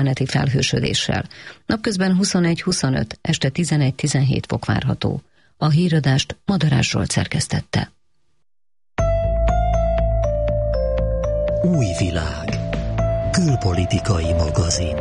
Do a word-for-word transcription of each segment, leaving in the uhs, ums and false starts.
átmeneti felhősödéssel. Napközben huszonegy-huszonöt, este tizenegy-tizenhét fok várható. A híradást Madarás Zsolt szerkesztette. Új világ. Külpolitikai magazin.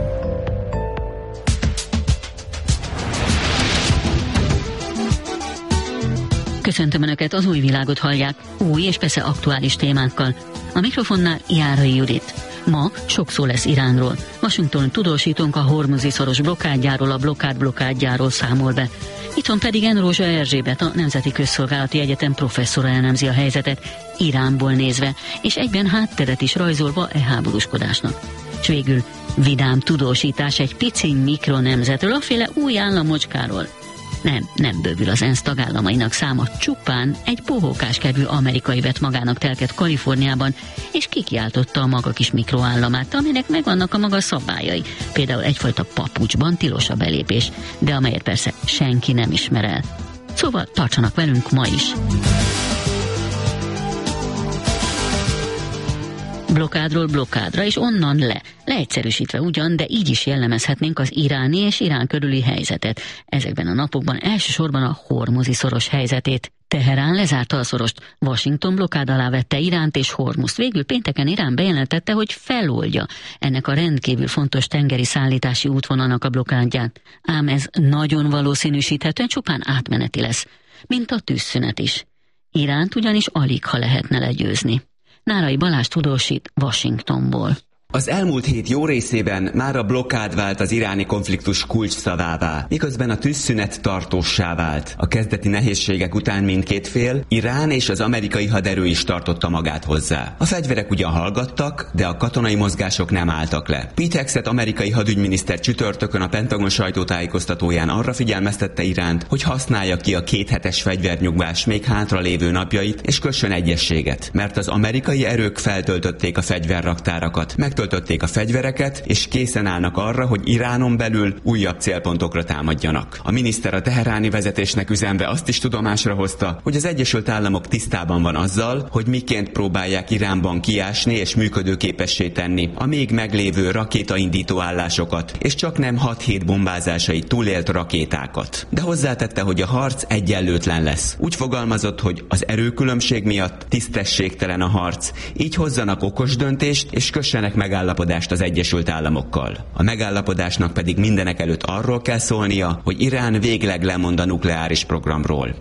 Köszöntöm Önöket, az Új világot hallják, új és persze aktuális témákkal. A mikrofonnál Járai Judit. Ma sok szó lesz Iránról. Washington tudósítónk a Hormuzi-szoros blokkádjáról, a blokkád blokkádjáról számol be. Itthon pedig Enrózsa Erzsébet, a Nemzeti Közszolgálati Egyetem professzora elemzi a helyzetet Iránból nézve, és egyben hátteret is rajzolva e háborúskodásnak. És végül vidám tudósítás egy pici mikronemzetről, aféle új államocskáról. Nem, nem bővül az ENSZ tagállamainak száma, csupán egy bohókáskedvű amerikai vett magának telket Kaliforniában, és kikiáltotta a maga kis mikroállamát, aminek megvannak a maga szabályai. Például egyfajta papucsban tilos a belépés, de amelyet persze senki nem ismer el. Szóval tartsanak velünk ma is! Blokkádról blokkádra, és onnan le. Leegyszerűsítve ugyan, de így is jellemezhetnénk az iráni és Irán körüli helyzetet. Ezekben a napokban elsősorban a Hormuzi-szoros helyzetét. Teherán lezárta a szorost, Washington blokkád alá vette Iránt és Hormuzt. Végül pénteken Irán bejelentette, hogy feloldja ennek a rendkívül fontos tengeri szállítási útvonalnak a blokkádját. Ám ez nagyon valószínűsíthetően csupán átmeneti lesz, mint a tűzszünet is. Iránt ugyanis alig ha lehetne legyőzni. Nárai Balázs tudósít Washingtonból. Az elmúlt hét jó részében már a blokkád vált az iráni konfliktus kulcsszavává, miközben a tűzszünet tartóssá vált. A kezdeti nehézségek után mindkét fél, Irán és az amerikai haderő is tartotta magát hozzá. A fegyverek ugyan hallgattak, de a katonai mozgások nem álltak le. Pete Hegseth amerikai hadügyminiszter csütörtökön a Pentagon sajtótájékoztatóján arra figyelmeztette Iránt, hogy használja ki a kéthetes fegyvernyugvás még hátra lévő napjait, és kössön egyezséget, mert az amerikai erők feltöltötték a fegyverraktárakat, meg töltötték a fegyvereket, és készen állnak arra, hogy Iránon belül újabb célpontokra támadjanak. A miniszter a teheráni vezetésnek üzenve azt is tudomásra hozta, hogy az Egyesült Államok tisztában van azzal, hogy miként próbálják Iránban kiásni és működőképessé tenni a még meglévő rakétaindító állásokat, és csak nem hat-hét bombázásai túlélt rakétákat. De hozzátette, hogy a harc egyenlőtlen lesz. Úgy fogalmazott, hogy az erőkülönbség miatt tisztességtelen a harc, így hozzanak okos döntést, és kössenek meg megállapodást az Egyesült Államokkal. A megállapodásnak pedig mindenek előtt arról kell szólnia, hogy Irán végleg lemond a nukleáris programról.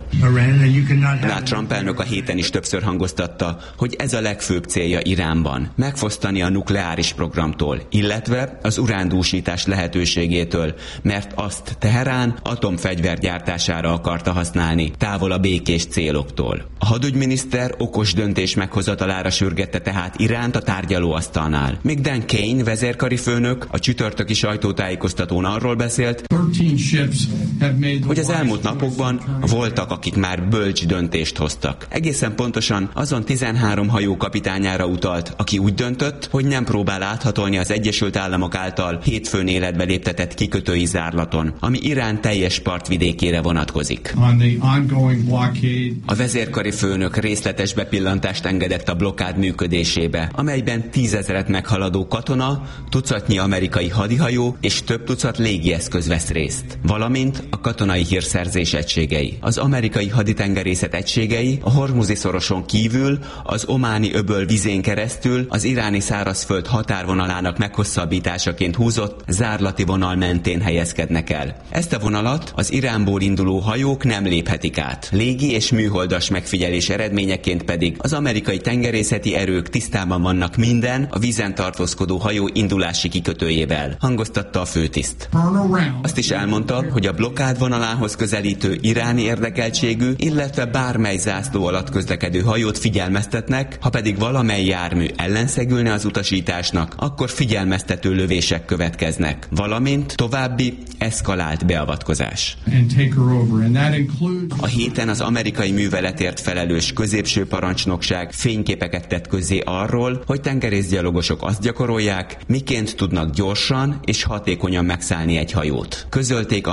Donald Trump elnök a héten is többször hangoztatta, hogy ez a legfőbb célja Iránban, megfosztani a nukleáris programtól, illetve az urándúsítás lehetőségétől, mert azt Teherán atomfegyver gyártására akarta használni, távol a békés céloktól. A hadügyminiszter okos döntés meghozatalára sürgette tehát Iránt a tárgyalóasztalnál. Még Dan Kane vezérkari főnök a csütörtöki sajtótájékoztatón arról beszélt, hogy az elmúlt napokban voltak, akik már bölcs döntést hoztak. Egészen pontosan azon tizenhárom hajó kapitányára utalt, aki úgy döntött, hogy nem próbál áthatolni az Egyesült Államok által hétfőn életbe léptetett kikötői zárlaton, ami Irán teljes partvidékére vonatkozik. A vezérkari főnök részletes bepillantást engedett a blokkád működésébe, amelyben tízezret meghaladó katona, tucatnyi amerikai hadihajó és több tucat légieszköz vesz részt, valamint a katonai hírszerzés egységei. Az amerikai haditengerészet egységei a Hormuzi-szoroson kívül az Ománi öböl vizén keresztül az iráni szárazföld határvonalának meghosszabbításaként húzott zárlati vonal mentén helyezkednek el. Ezt a vonalat az Iránból induló hajók nem léphetik át. Légi és műholdas megfigyelés eredményeként pedig az amerikai tengerészeti erők tisztában vannak minden a vízen tartózkodó hajó indulási kikötőjével, hangoztatta a főtiszt. Azt is elmondta, hogy a blokkád vonalához közelítő iráni érdekeltségű, illetve bármely zászló alatt közlekedő hajót figyelmeztetnek, ha pedig valamely jármű ellenszegülne az utasításnak, akkor figyelmeztető lövések következnek, valamint további eszkalált beavatkozás. A héten az amerikai műveletért felelős középső parancsnokság fényképeket tett közzé arról, hogy tengerészgyalogosok azt gyakorolják, miként tudnak gyorsan és hatékonyan megszállni egy hajót. Közölték amerikai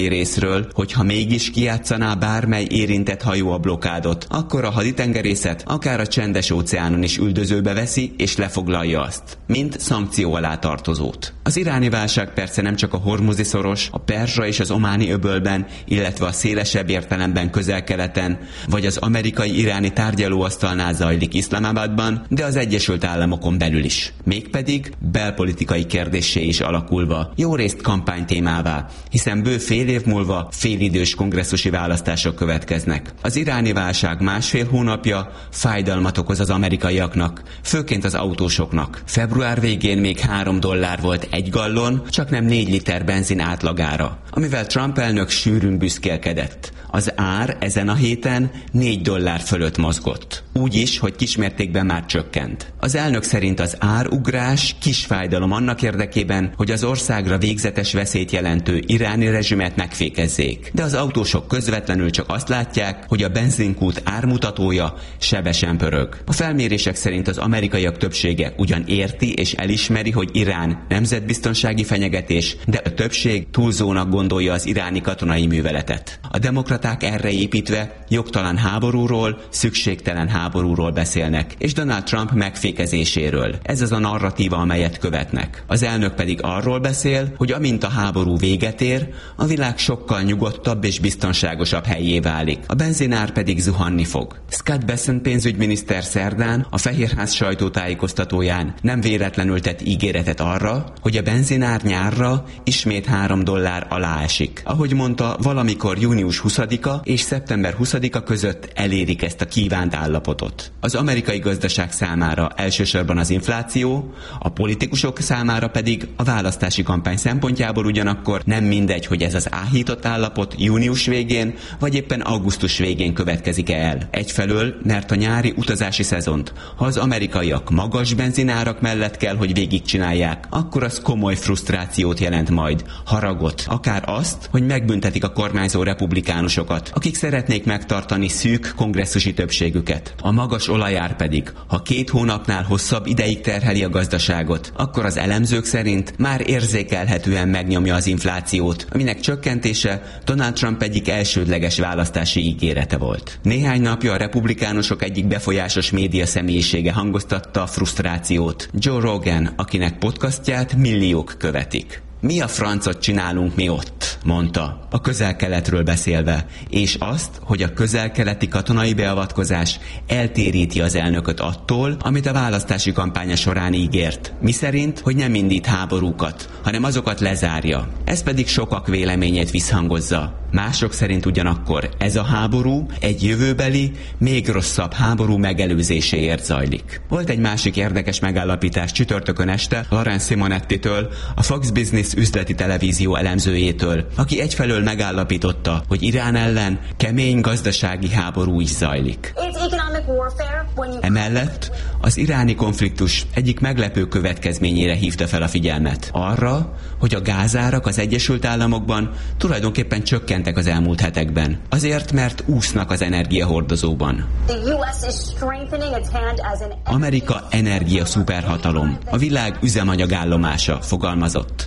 részről, hogy ha mégis kijátszaná bármely érintett hajó a blokádot, akkor a haditengerészet akár a Csendes-óceánon is üldözőbe veszi és lefoglalja azt, mint szankció alá tartozót. Az iráni válság persze nem csak a Hormuzi szoros, a Perzsa és az Ománi öbölben, illetve a szélesebb értelemben Közel-Keleten, vagy az amerikai-iráni tárgyalóasztalnál zajlik Iszlamabadban, de az Egyesült Államokon belül is. Mégpedig belpolitikai kérdéssé is alakulva, jó részt kampánytémává, hiszen bő fél év múlva félidős kongresszusi választások következnek. Az iráni válság másfél hónapja fájdalmat okoz az amerikaiaknak, főként az autósoknak. Február végén még három dollár volt egy gallon, csak nem négy liter benzin átlagára, amivel Trump elnök sűrűn büszkélkedett. Az ár ezen a héten négy dollár fölött mozgott. Úgy is, hogy kismértékben már csökkent. Az elnök szerint az árugrás kis fájdalom annak érdekében, hogy az országra végzetes veszélyt jelentő iráni rezsimet megfékezzék. De az autósok közvetlenül csak azt látják, hogy a benzinkút ármutatója sebesen pörög. A felmérések szerint az amerikaiak többsége ugyan érti és elismeri, hogy Irán nemzetbiztonsági fenyegetés, de a többség túlzónak gondolja az iráni katonai műveletet. A demokraták erre építve jogtalan háborúról, szükségtelen háborúról beszélnek, és Donald Trump megfékezéséről. Ez az a narratíva, amelyet követnek. Az elnök pedig arról beszél, hogy amint a háború véget ér, a világ sokkal nyugodtabb és biztonságosabb helyé válik. A benzinár pedig zuhanni fog. Scott Bessent pénzügyminiszter szerdán a Fehérház sajtótájékoztatóján nem véletlenül tett ígéretet arra, hogy a benzinár nyárra ismét három dollár alá esik. Ahogy mondta, valamikor június huszadika és szeptember huszadika között elérik ezt a kívánt állapotot. Az amerikai gazdaság számára elsősorban az infláció, a politikusok számára pedig a választási kampány szempontjából ugyanakkor nem mindegy, hogy ez az áhított állapot június végén vagy éppen augusztus végén következik el. Egyfelől, mert a nyári utazási szezont, ha az amerikaiak magas benzinárak mellett kell, hogy végigcsinálják, akkor az komoly frusztrációt jelent majd, haragot, akár azt, hogy megbüntetik a kormányzó republikánusokat, akik szeretnék megtartani szűk kongresszusi többségüket. A magas olajár pedig, ha két hónapnál hosszabb ideig terheli a gazdaságot, akkor az elemzők szerint már érzékelhetően megnyomja az inflációt, aminek csökkentése Donald Trump egyik elsődleges választási ígérete volt. Néhány napja a republikánusok egyik befolyásos média személyisége hangoztatta a frusztrációt, Joe Rogan, akinek podcastját milliók követik. Mi a francot csinálunk mi ott, mondta, a Közel-Keletről beszélve, és azt, hogy a közel-keleti katonai beavatkozás eltéríti az elnököt attól, amit a választási kampánya során ígért. Miszerint, hogy nem indít háborúkat, hanem azokat lezárja. Ez pedig sokak véleményét visszhangozza. Mások szerint ugyanakkor ez a háború egy jövőbeli, még rosszabb háború megelőzéséért zajlik. Volt egy másik érdekes megállapítás csütörtökön este Lawrence Simonettitől, a Fox Business üzleti televízió elemzőjétől, aki egyfelől megállapította, hogy Irán ellen kemény gazdasági háború is zajlik. Emellett az iráni konfliktus egyik meglepő következményére hívta fel a figyelmet. Arra, hogy a gázárak az Egyesült Államokban tulajdonképpen csökkentek az elmúlt hetekben. Azért, mert úsznak az energiahordozóban. Amerika energia szuperhatalom, a világ üzemanyagállomása, fogalmazott.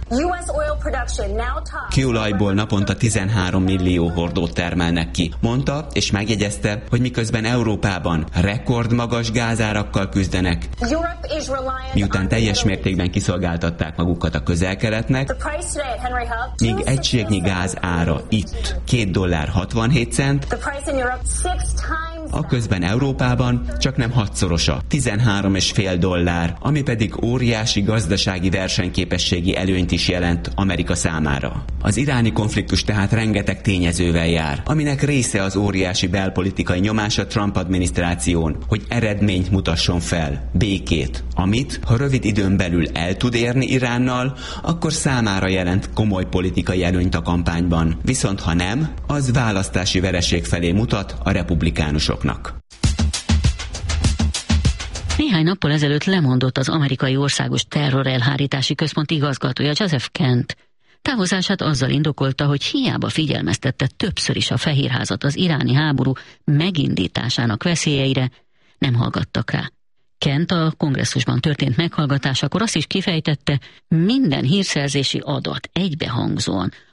Kőolajból naponta tizenhárom millió hordót termelnek ki, mondta, és megjegyezte, hogy miközben Európában rekordmagas gázárakkal küzdenek, miután teljes mértékben kiszolgáltatták magukat a Közel-Keletnek, míg egységnyi gáz ára itt két dollár hatvanhét cent, aközben Európában csak nem hatszorosa, tizenhárom egész öt dollár, ami pedig óriási gazdasági versenyképességi előnyt is jelent Amerika számára. Az iráni konfliktus tehát rengeteg tényezővel jár, aminek része az óriási belpolitikai nyomás a Trump adminisztráción, hogy eredményt mutasson fel, békét, amit, ha rövid időn belül el tud érni Iránnal, akkor számára jelent komoly politikai előnyt a kampányban, viszont ha nem, az választási vereség felé mutat a republikánusoknak. Néhány nappal ezelőtt lemondott az amerikai országos terrorelhárítási központ igazgatója Joseph Kent. Távozását azzal indokolta, hogy hiába figyelmeztette többször is a Fehérházat az iráni háború megindításának veszélyeire, nem hallgattak rá. Kent a kongresszusban történt meghallgatásakor azt is kifejtette, minden hírszerzési adat egybehangzóan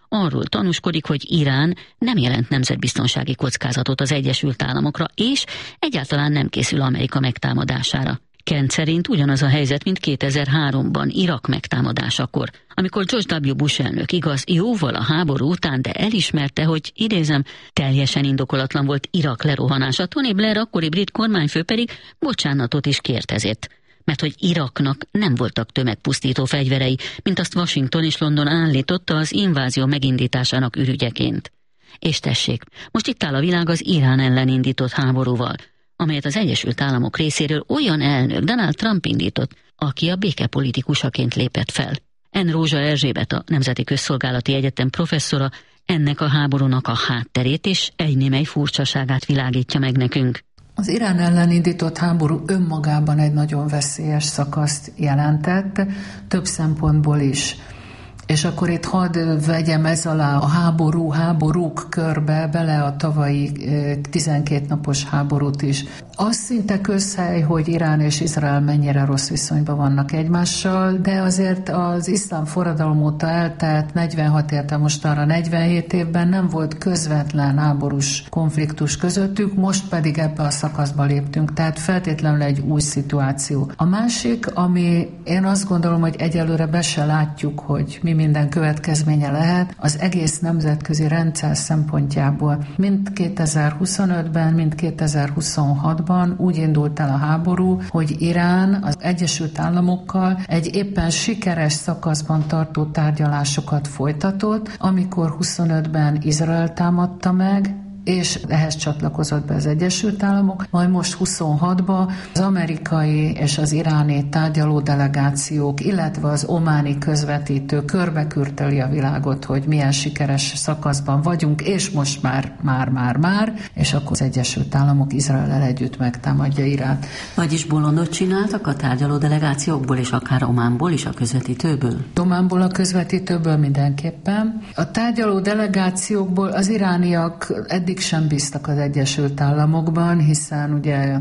arról tanúskodik, hogy Irán nem jelent nemzetbiztonsági kockázatot az Egyesült Államokra, és egyáltalán nem készül Amerika megtámadására. Kent szerint ugyanaz a helyzet, mint kétezer-háromban Irak megtámadásakor, amikor George W. Bush elnök igaz jóval a háború után, de elismerte, hogy idézem, teljesen indokolatlan volt Irak lerohanása. Tony Blair akkori brit kormányfő pedig bocsánatot is kért ezért, mert hogy Iraknak nem voltak tömegpusztító fegyverei, mint azt Washington és London állította az invázió megindításának ürügyeként. És tessék, most itt áll a világ az Irán ellen indított háborúval, amelyet az Egyesült Államok részéről olyan elnök, Donald Trump indított, aki a békepolitikusaként lépett fel. En. Rózsa Erzsébet, a Nemzeti Közszolgálati Egyetem professzora ennek a háborúnak a hátterét és egy némely furcsaságát világítja meg nekünk. Az Irán ellen indított háború önmagában egy nagyon veszélyes szakaszt jelentett, több szempontból is. És akkor itt hadd vegyem ez alá a háború, háborúk körbe bele a tavalyi tizenkét napos háborút is. Az szinte közhely, hogy Irán és Izrael mennyire rossz viszonyban vannak egymással, de azért az iszlám forradalom óta eltelt negyvenhat érte most arra negyvenhét évben nem volt közvetlen háborús konfliktus közöttük, most pedig ebbe a szakaszba léptünk, tehát feltétlenül egy új szituáció. A másik, ami én azt gondolom, hogy egyelőre be se látjuk, hogy mi minden következménye lehet, az egész nemzetközi rendszer szempontjából. Mind kétezer-huszonötben, mind kétezer-huszonhatban úgy indult el a háború, hogy Irán az Egyesült Államokkal egy éppen sikeres szakaszban tartó tárgyalásokat folytatott, amikor huszonötben Izrael támadta meg, és ehhez csatlakozott be az Egyesült Államok, majd most huszonhatban az amerikai és az iráni tárgyaló delegációk, illetve az ománi közvetítő körbekürteli a világot, hogy milyen sikeres szakaszban vagyunk, és most már, már, már, már, és akkor az Egyesült Államok Izraellel együtt megtámadja Iránt. Vagyis bolondot csináltak a tárgyaló delegációkból, és akár Ománból is, a közvetítőből? Ománból, a közvetítőből mindenképpen. A tárgyaló delegációkból az irániak eddig sem bíztak az Egyesült Államokban, hiszen ugye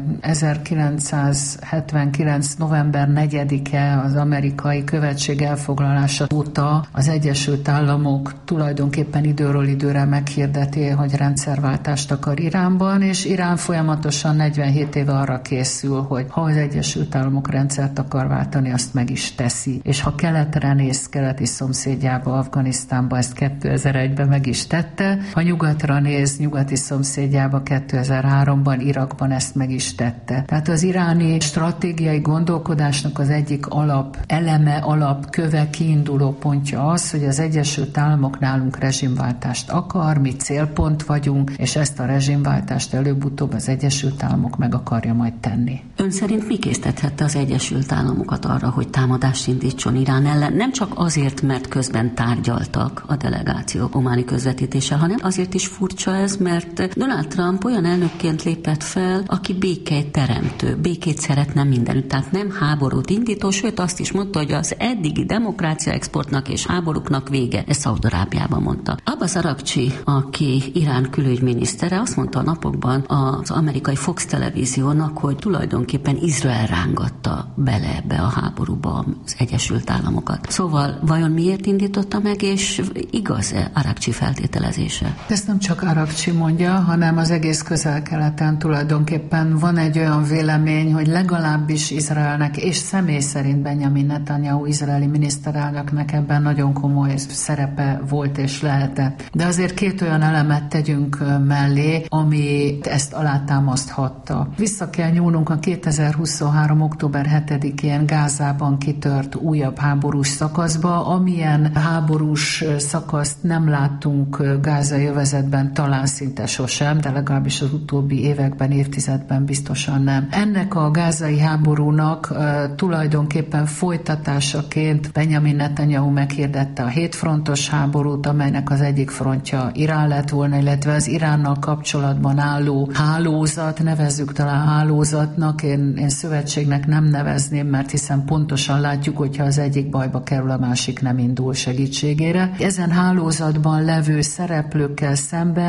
ezerkilencszázhetvenkilenc. november negyedike az amerikai követség elfoglalása óta az Egyesült Államok tulajdonképpen időről időre meghirdeti, hogy rendszerváltást akar Iránban, és Irán folyamatosan negyvenhét éve arra készül, hogy ha az Egyesült Államok rendszert akar váltani, azt meg is teszi. És ha keletre néz, keleti szomszédjába, Afganisztánba, ezt kétezer-egyben meg is tette, ha nyugatra néz, nyugati szomszédjába kétezer-háromban, Irakban ezt meg is tette. Tehát az iráni stratégiai gondolkodásnak az egyik alap eleme, alapköve, kiinduló pontja az, hogy az Egyesült Államok nálunk rezsimváltást akar, mi célpont vagyunk, és ezt a rezsimváltást előbb-utóbb az Egyesült Államok meg akarja majd tenni. Ön szerint mi késztethette az Egyesült Államokat arra, hogy támadást indítson Irán ellen? Nem csak azért, mert közben tárgyaltak a delegációk ománi közvetítéssel, hanem azért is furcsa ez, mert Donald Trump olyan elnökként lépett fel, aki békét teremtő, békét szeretne mindenütt, tehát nem háborút indító, sőt azt is mondta, hogy az eddigi demokrácia exportnak és háborúknak vége. Ezt Szaúd-Arábiában mondta. Abbas Aragcsi, aki Irán külügyminisztere, azt mondta a napokban az amerikai Fox televíziónak, hogy tulajdonképpen Izrael rángatta bele ebbe a háborúba az Egyesült Államokat. Szóval vajon miért indította meg, és igaz-e Aragcsi feltételezése? Ezt nem csak Aragcsi mondja, hanem az egész Közel-Keleten tulajdonképpen van egy olyan vélemény, hogy legalábbis Izraelnek, és személy szerint Benjamin Netanyahu izraeli miniszterelnöknek ebben nagyon komoly szerepe volt és lehetett. De azért két olyan elemet tegyünk mellé, ami ezt alátámaszthatta. Vissza kell nyúlnunk a kétezer-huszonhárom. október hetedikén Gázában kitört újabb háborús szakaszba, amilyen háborús szakaszt nem láttunk gázai övezetben talán szinte sosem, de legalábbis az utóbbi években, évtizedben biztosan nem. Ennek a gázai háborúnak uh, tulajdonképpen folytatásaként Benjamin Netanyahu meghirdette a hétfrontos háborút, amelynek az egyik frontja Irán lett volna, illetve az Iránnal kapcsolatban álló hálózat, nevezzük talán hálózatnak, én, én szövetségnek nem nevezném, mert hiszen pontosan látjuk, hogyha az egyik bajba kerül, a másik nem indul segítségére. Ezen hálózatban levő szereplőkkel szemben két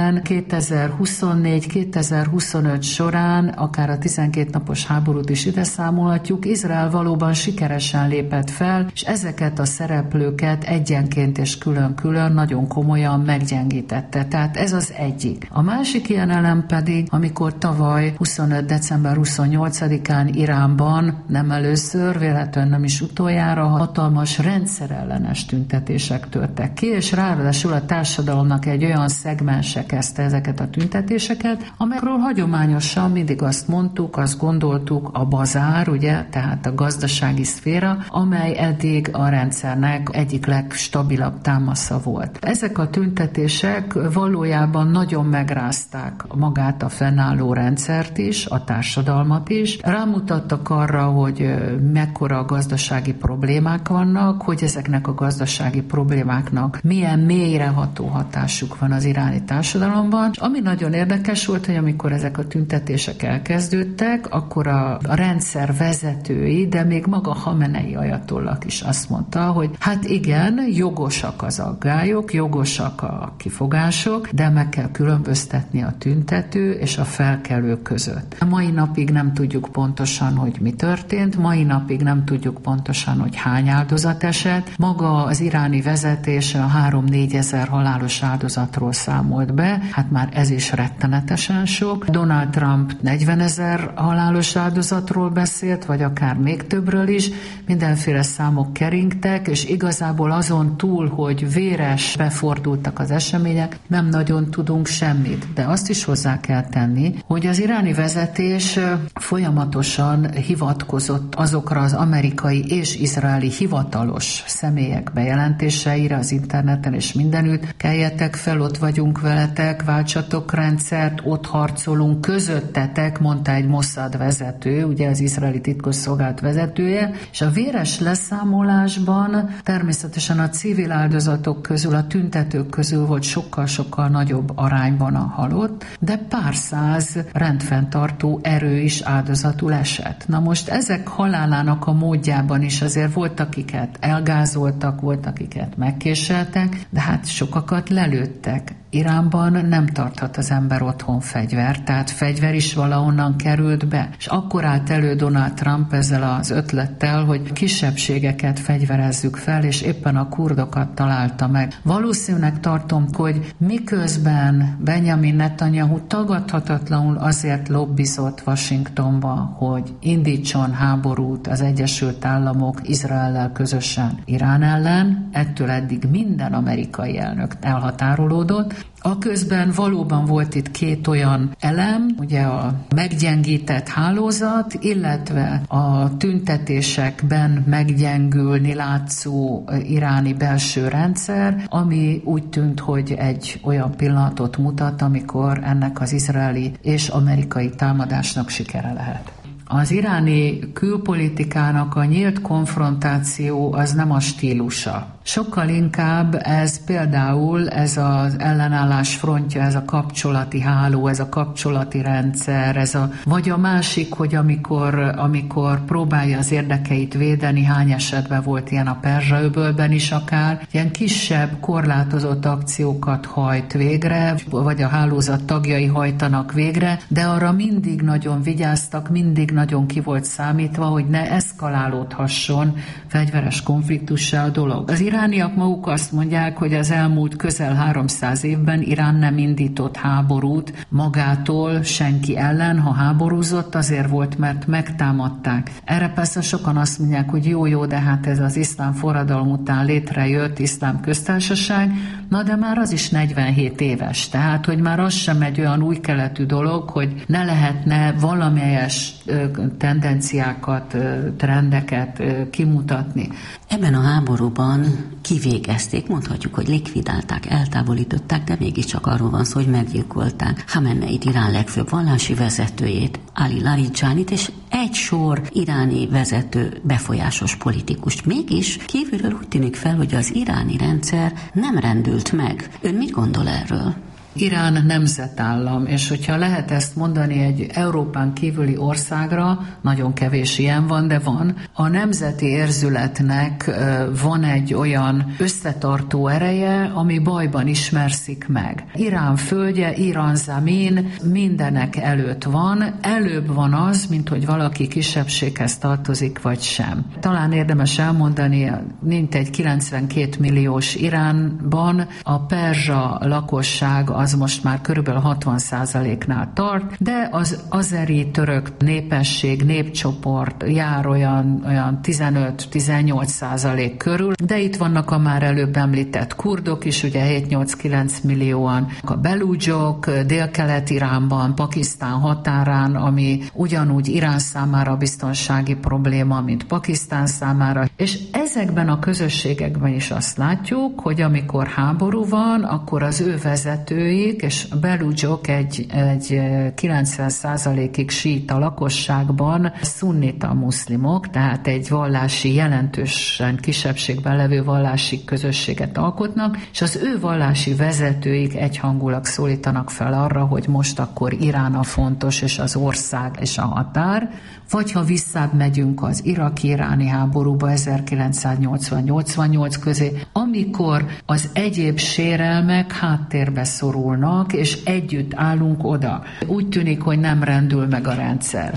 kétezer-huszonnégy kétezer-huszonöt során, akár a tizenkét napos háborút is ide számolhatjuk, Izrael valóban sikeresen lépett fel, és ezeket a szereplőket egyenként és külön-külön nagyon komolyan meggyengítette. Tehát ez az egyik. A másik ilyen elem pedig, amikor tavaly huszonöt december huszonnyolcadikán Iránban nem először, véletlenül nem is utoljára hatalmas rendszerellenes tüntetések törtek ki, és ráadásul a társadalomnak egy olyan szegmense kezdte ezeket a tüntetéseket, amelyekről hagyományosan mindig azt mondtuk, azt gondoltuk, a bazár, ugye, tehát a gazdasági szféra, amely eddig a rendszernek egyik legstabilabb támasza volt. Ezek a tüntetések valójában nagyon megrázták magát a fennálló rendszert is, a társadalmat is. Rámutattak arra, hogy mekkora a gazdasági problémák vannak, hogy ezeknek a gazdasági problémáknak milyen mélyreható hatásuk van az iráni társadalomban. És ami nagyon érdekes volt, hogy amikor ezek a tüntetések elkezdődtek, akkor a, a rendszer vezetői, de még maga Hamenei ajatollak is azt mondta, hogy hát igen, jogosak az aggályok, jogosak a kifogások, de meg kell különböztetni a tüntető és a felkelő között. A mai napig nem tudjuk pontosan, hogy mi történt, mai napig nem tudjuk pontosan, hogy hány áldozat esett. Maga az iráni vezetése a három-négy ezer halálos áldozatról számolt be, hát már ez is rettenetesen sok. Donald Trump negyvenezer halálos áldozatról beszélt, vagy akár még többről is, mindenféle számok keringtek, és igazából azon túl, hogy véres befordultak az események, nem nagyon tudunk semmit. De azt is hozzá kell tenni, hogy az iráni vezetés folyamatosan hivatkozott azokra az amerikai és izraeli hivatalos személyek bejelentéseire az interneten és mindenütt. Keljetek fel, ott vagyunk veletek, váltsatok rendszert, ott harcolunk közöttetek, mondta egy Mossad vezető, ugye az izraeli titkosszolgálat vezetője, és a véres leszámolásban természetesen a civil áldozatok közül, a tüntetők közül volt sokkal-sokkal nagyobb arányban a halott, de pár száz rendfenntartó erő is áldozatul esett. Na most ezek halálának a módjában is azért volt, akiket elgázoltak, volt, akiket megkéseltek, de hát sokakat lelőttek. Iránban nem tarthat az ember otthon fegyvert, tehát fegyver is valahonnan került be. És akkor állt elő Donald Trump ezzel az ötlettel, hogy kisebbségeket fegyverezzük fel, és éppen a kurdokat találta meg. Valószínűleg tartom, hogy miközben Benjamin Netanyahu tagadhatatlanul azért lobbizott Washingtonba, hogy indítson háborút az Egyesült Államok Izraellel közösen Irán ellen, ettől eddig minden amerikai elnök elhatárolódott. Aközben valóban volt itt két olyan elem, ugye a meggyengített hálózat, illetve a tüntetésekben meggyengülni látszó iráni belső rendszer, ami úgy tűnt, hogy egy olyan pillanatot mutat, amikor ennek az izraeli és amerikai támadásnak sikere lehet. Az iráni külpolitikának a nyílt konfrontáció az nem a stílusa. Sokkal inkább ez például ez az ellenállás frontja, ez a kapcsolati háló, ez a kapcsolati rendszer, ez a, vagy a másik, hogy amikor, amikor próbálja az érdekeit védeni, hány esetben volt ilyen a Perzsa-öbölben is akár, ilyen kisebb, korlátozott akciókat hajt végre, vagy a hálózat tagjai hajtanak végre, de arra mindig nagyon vigyáztak, mindig nagyon ki volt számítva, hogy ne eszkalálódhasson fegyveres konfliktussá a dolog. Az irániak maguk azt mondják, hogy az elmúlt közel háromszáz évben Irán nem indított háborút magától senki ellen, ha háborúzott, azért volt, mert megtámadták. Erre persze sokan azt mondják, hogy jó-jó, de hát ez az iszlám forradalom után létrejött iszlám köztársaság, na de már az is negyvenhét éves, tehát hogy már az sem egy olyan új keletű dolog, hogy ne lehetne valamelyes tendenciákat, trendeket kimutatni. Ebben a háborúban kivégezték, mondhatjuk, hogy likvidálták, eltávolították, de mégiscsak arról van szó, hogy meggyilkolták Hameneit, Irán legfőbb vallási vezetőjét, Ali Larijánit, és egy sor iráni vezető befolyásos politikust. Mégis kívülről úgy tűnik fel, hogy az iráni rendszer nem rendült meg. Ön mit gondol erről? Irán nemzetállam, és hogyha lehet ezt mondani egy Európán kívüli országra, nagyon kevés ilyen van, de van, a nemzeti érzületnek van egy olyan összetartó ereje, ami bajban ismerszik meg. Irán földje, Irán zamin mindenek előtt van, előbb van az, mint hogy valaki kisebbséghez tartozik, vagy sem. Talán érdemes elmondani, mint egy kilencvenkét milliós Iránban a perzsa lakosság az most már körülbelül hatvan százaléknál tart, de az azeri török népesség, népcsoport jár olyan, olyan tizenöt-tizennyolc százalék körül, de itt vannak a már előbb említett kurdok is, ugye hét-nyolc-kilenc millióan, a belúdzsok Dél-Kelet-Iránban, Pakisztán határán, ami ugyanúgy Irán számára biztonsági probléma, mint Pakisztán számára, és ezekben a közösségekben is azt látjuk, hogy amikor háború van, akkor az ő vezetőik, és a belúdzsok egy, egy kilencven százalékig síita lakosságban szunnita muszlimok, tehát egy vallási, jelentősen kisebbségben levő vallási közösséget alkotnak, és az ő vallási vezetőik egyhangulag szólítanak fel arra, hogy most akkor Irán a fontos, és az ország, és a határ, vagy ha visszább megyünk az iraki-iráni háborúba ezerkilencszáznyolcvan-nyolcvannyolc közé, amikor az egyéb sérelmek háttérbe szorulnak, és együtt állunk oda. Úgy tűnik, hogy nem rendül meg a rendszer.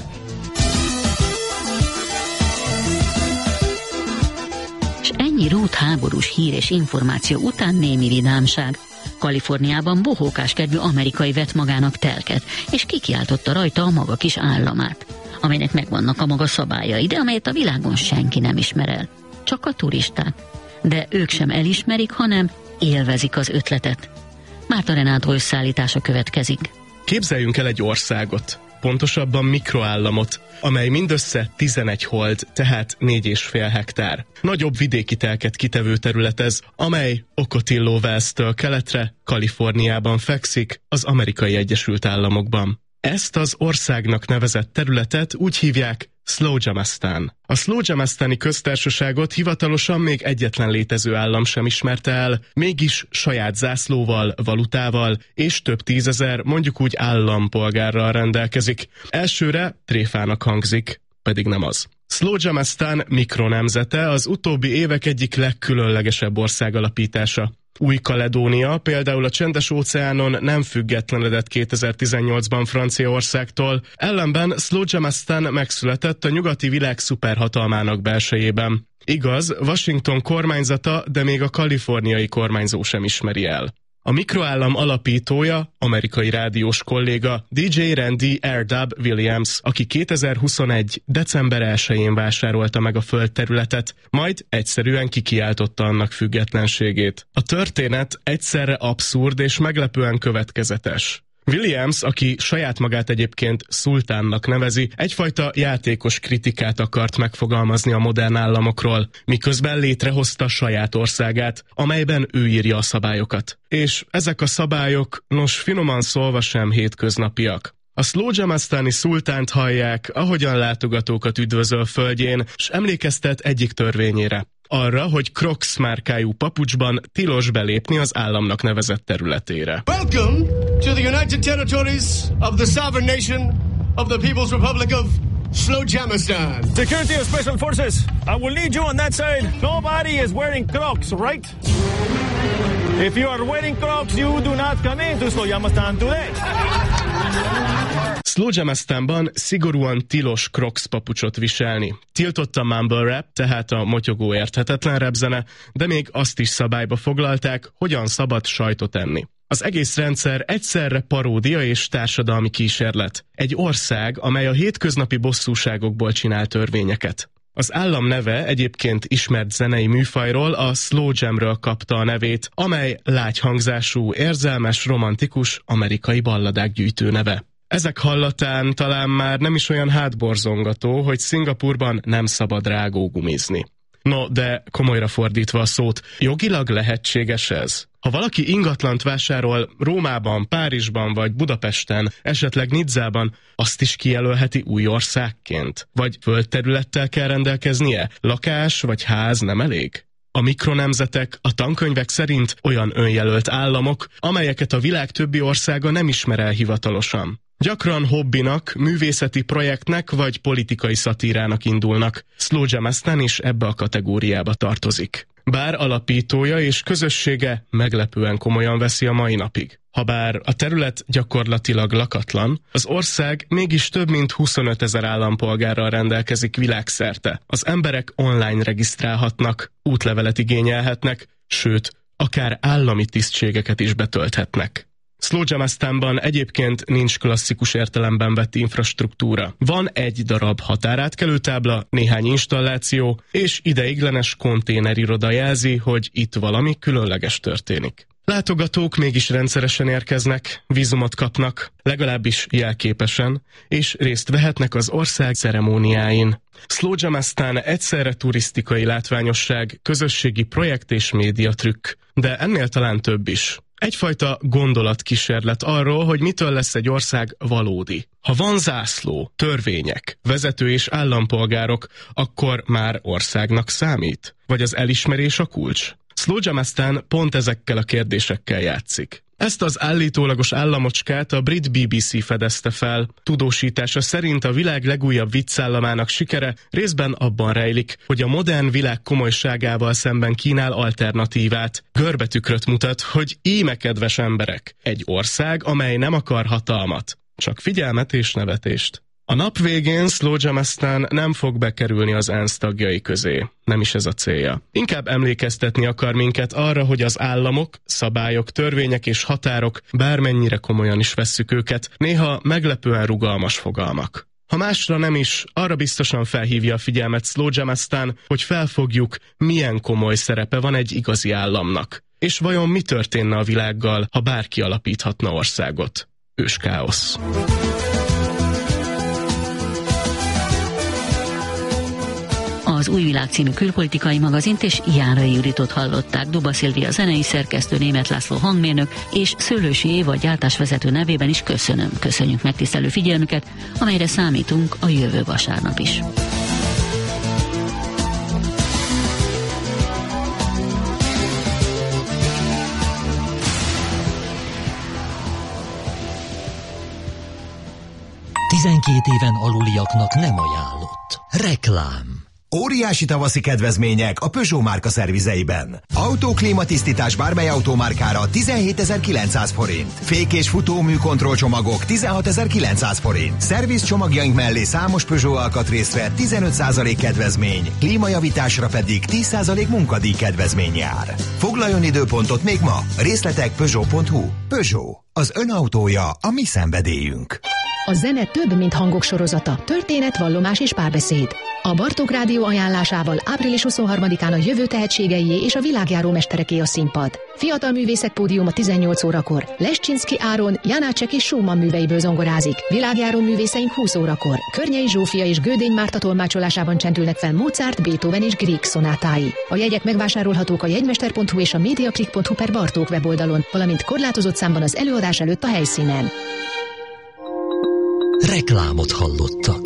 És ennyi rút háborús hír és információ után némi vidámság. Kaliforniában bohókáskedvű amerikai vett magának telket, és kikiáltotta rajta a maga kis államát, amelynek megvannak a maga szabályai, de amelyet a világon senki nem ismer el. Csak a turisták. De ők sem elismerik, hanem élvezik az ötletet. Márta Renátó összeállítása következik. Képzeljünk el egy országot, pontosabban mikroállamot, amely mindössze tizenegy hold, tehát négy és fél hektár. Nagyobb vidéki telket kitevő terület ez, amely Ocotillo Wells-től keletre, Kaliforniában fekszik, az Amerikai Egyesült Államokban. Ezt az országnak nevezett területet úgy hívják Szlódzsamasztán. A szlódzsamasztáni köztársaságot hivatalosan még egyetlen létező állam sem ismerte el, mégis saját zászlóval, valutával és több tízezer, mondjuk úgy állampolgárral rendelkezik. Elsőre tréfának hangzik, pedig nem az. Szlódzsamasztán mikronemzete az utóbbi évek egyik legkülönlegesebb országalapítása. Új-Kaledónia például a Csendes-óceánon nem függetlenedett kétezer-tizennyolcban Franciaországtól, ellenben Szlódzsamasztán megszületett a nyugati világ szuperhatalmának belsejében. Igaz, Washington kormányzata, de még a kaliforniai kormányzó sem ismeri el. A mikroállam alapítója, amerikai rádiós kolléga dé dzsé Randy R. Williams, aki kétezer-huszonegy. december elsején vásárolta meg a földterületet, majd egyszerűen kikiáltotta annak függetlenségét. A történet egyszerre abszurd és meglepően következetes. Williams, aki saját magát egyébként szultánnak nevezi, egyfajta játékos kritikát akart megfogalmazni a modern államokról, miközben létrehozta saját országát, amelyben ő írja a szabályokat. És ezek a szabályok, nos finoman szólva sem hétköznapiak. A szlódzsamasztáni szultánt hallják, ahogyan látogatókat üdvözöl földjén, s emlékeztet egyik törvényére. Arra, hogy Crocs márkájú papucsban tilos belépni az államnak nevezett területére. Welcome to the United Territories of the sovereign nation of the People's Republic of Szlódzsamasztán. Security of Special Forces, I will need you on that side. Nobody is wearing Crocs, right? If you are wearing Crocs, you do not come into Szlódzsamasztán today. Szlódzsamasztánban szigorúan tilos Crocs papucsot viselni. Tiltott a mumble rap, tehát a motyogó érthetetlen repzene, de még azt is szabályba foglalták, hogyan szabad sajtot enni. Az egész rendszer egyszerre paródia és társadalmi kísérlet. Egy ország, amely a hétköznapi bosszúságokból csinál törvényeket. Az állam neve egyébként ismert zenei műfajról, a slow jamről kapta a nevét, amely lágyhangzású, érzelmes, romantikus amerikai balladák gyűjtő neve. Ezek hallatán talán már nem is olyan hátborzongató, hogy Szingapurban nem szabad rágógumizni. No, de komolyra fordítva a szót, jogilag lehetséges ez? Ha valaki ingatlant vásárol Rómában, Párizsban vagy Budapesten, esetleg Nizzában, azt is kijelölheti új országként? Vagy földterülettel kell rendelkeznie? Lakás vagy ház nem elég? A mikronemzetek a tankönyvek szerint olyan önjelölt államok, amelyeket a világ többi országa nem ismer el hivatalosan. Gyakran hobbinak, művészeti projektnek vagy politikai szatírának indulnak. Slow Jamasthan is ebbe a kategóriába tartozik. Bár alapítója és közössége meglepően komolyan veszi a mai napig. Habár a terület gyakorlatilag lakatlan, az ország mégis több mint huszonöt ezer állampolgárral rendelkezik világszerte. Az emberek online regisztrálhatnak, útlevelet igényelhetnek, sőt, akár állami tisztségeket is betölthetnek. Slow Jamasthanban egyébként nincs klasszikus értelemben vett infrastruktúra. Van egy darab határátkelőtábla, néhány installáció, és ideiglenes konténeriroda jelzi, hogy itt valami különleges történik. Látogatók mégis rendszeresen érkeznek, vízumot kapnak, legalábbis jelképesen, és részt vehetnek az ország ceremóniáin. Slow Jamasthan egyszerre turisztikai látványosság, közösségi projekt és médiatrükk, de ennél talán több is. Egyfajta gondolatkísérlet arról, hogy mitől lesz egy ország valódi. Ha van zászló, törvények, vezető és állampolgárok, akkor már országnak számít? Vagy az elismerés a kulcs? Slow Jamasthan pont ezekkel a kérdésekkel játszik. Ezt az állítólagos államocskát a brit bé bé cé fedezte fel. Tudósítása szerint a világ legújabb viccallamának sikere részben abban rejlik, hogy a modern világ komolyságával szemben kínál alternatívát. Görbetükröt mutat, hogy íme kedves emberek, egy ország, amely nem akar hatalmat, csak figyelmet és nevetést. A nap végén Slow Jamasthan nem fog bekerülni az ENSZ tagjai közé. Nem is ez a célja. Inkább emlékeztetni akar minket arra, hogy az államok, szabályok, törvények és határok, bármennyire komolyan is vesszük őket, néha meglepően rugalmas fogalmak. Ha másra nem is, arra biztosan felhívja a figyelmet Slow Jamasthan, hogy felfogjuk, milyen komoly szerepe van egy igazi államnak. És vajon mi történne a világgal, ha bárki alapíthatna országot? Őskáosz. Az Új Világ című külpolitikai magazint és Járai Juditot hallották. Duba Szilvia zenei szerkesztő, Németh László hangmérnök és Szőlősi Éva gyártásvezető nevében is köszönöm. Köszönjük megtisztelő figyelmüket, amelyre számítunk a jövő vasárnap is. tizenkét éven aluliaknak nem ajánlott. Reklám. Óriási tavaszi kedvezmények a Peugeot márka szervizeiben. Autóklímatisztítás bármely autómárkára tizenhétezer-kilencszáz forint. Fék- és futómű kontrollcsomagok tizenhatezer-kilencszáz forint. Szerviz csomagjaink mellé számos Peugeot alkatrészre tizenöt százalék kedvezmény, klímajavításra pedig tíz százalék munkadíj kedvezmény jár. Foglaljon időpontot még ma. Részletek peugeot pont hu. Peugeot. Az ön autója a mi szenvedélyünk. A zene több, mint hangok sorozata, történet, vallomás és párbeszéd. A Bartók Rádió ajánlásával április huszonharmadikán a jövő tehetségeié és a világjáró mestereké a színpad. Fiatal művészek pódiuma tizennyolc órakor. Lesczynszky Áron, Janácsek és Schumann műveiből zongorázik. Világjáró művészeink húsz órakor. Környei Zsófia és Gödény Márta tolmácsolásában csendülnek fel Mozart, Beethoven és Grieg szonátái. A jegyek megvásárolhatók a jegymester pont hu és a mediaclick pont hu per Bartók weboldalon, valamint korlátozott számban az előadás előtt a helyszínen. Reklámot hallottak.